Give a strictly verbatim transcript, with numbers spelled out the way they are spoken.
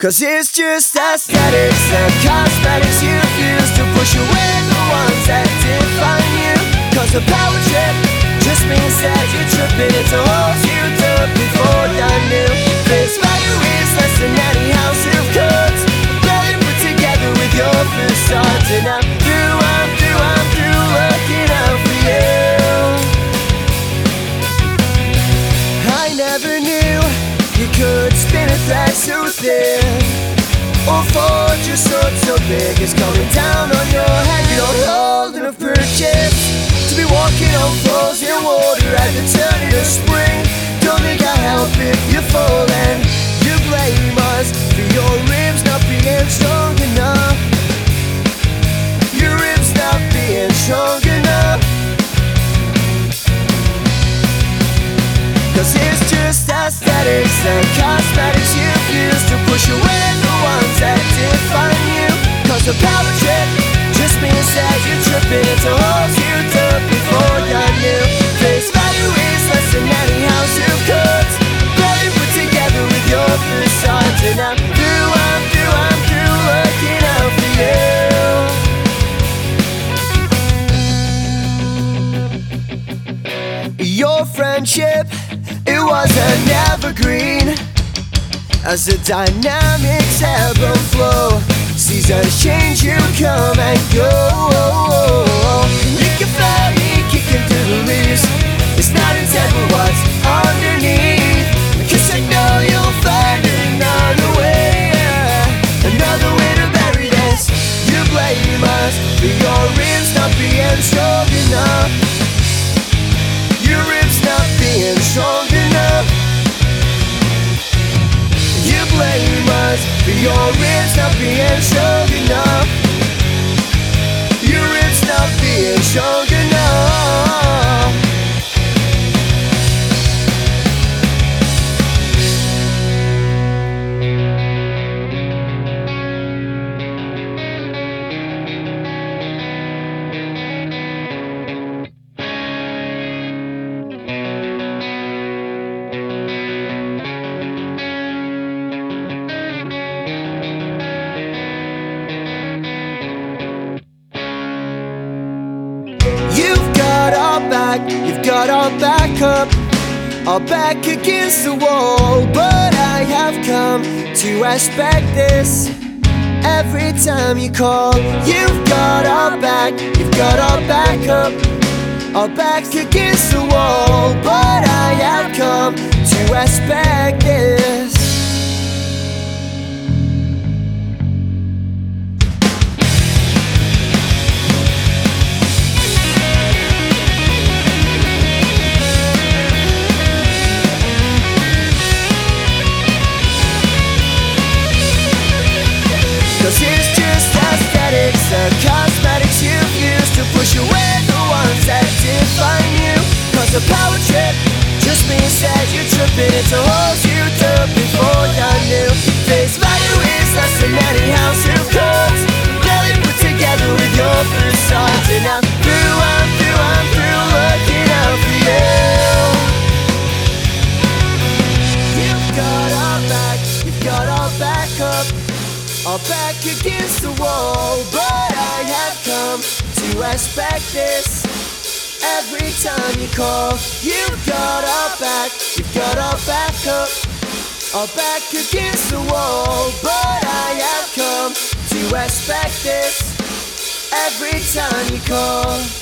'Cause it's just aesthetics and cosmetics you use to push away the ones that define you. 'Cause a power trip just means that you're tripping into holes you dug before you knew. Face value is less than any house of cards, barely put together with your facades. And I'm through, I'm through, I'm through looking out for you. I never knew you could spin a thread so thin, or forge a sword so big it's coming down on your head. You don't hold enough purchase to be walking on frozen water at the turn of spring. Don't think I help if you're falling. You blame us for your ribs not being strong enough. Your ribs not being strong enough. 'Cause it's just aesthetics and cosmetics you've used to push away the ones that define you. 'Cause a power trip just means that you're tripping into holes you dug before you knew. Face value is less than any house of cards, barely put together with your facades. And I'm through, I'm through, I'm through looking out for you. Your friendship, it was an evergreen, as the dynamics ebb and flow. Seasons change, you come and go. You can fly me kicking through the leaves. It's not intent but what's underneath. 'Cause I know you'll find another way, another way to bury this. You blame us for your ribs not being strong enough. Your ribs not being strong enough. You blame us for your ribs not being strong enough. Your ribs not being strong enough. You've got our back up, our back against the wall. But I have come to expect this every time you call. You've got our back, you've got our back up, our back against the wall. But I have come to expect this. The cosmetics you've used to push away the ones that define you. 'Cause a power trip just means that you're tripping into holes you dug before you knew. Face value is less than any house of cards, barely put together with your facades. And I'm through, I'm through, I'm through looking out for you. You've got our back, you've got our back up, our back against the wall. But I have come to expect this every time you call. You've got our back, you've got our back up, our back against the wall. But I have come to expect this every time you call.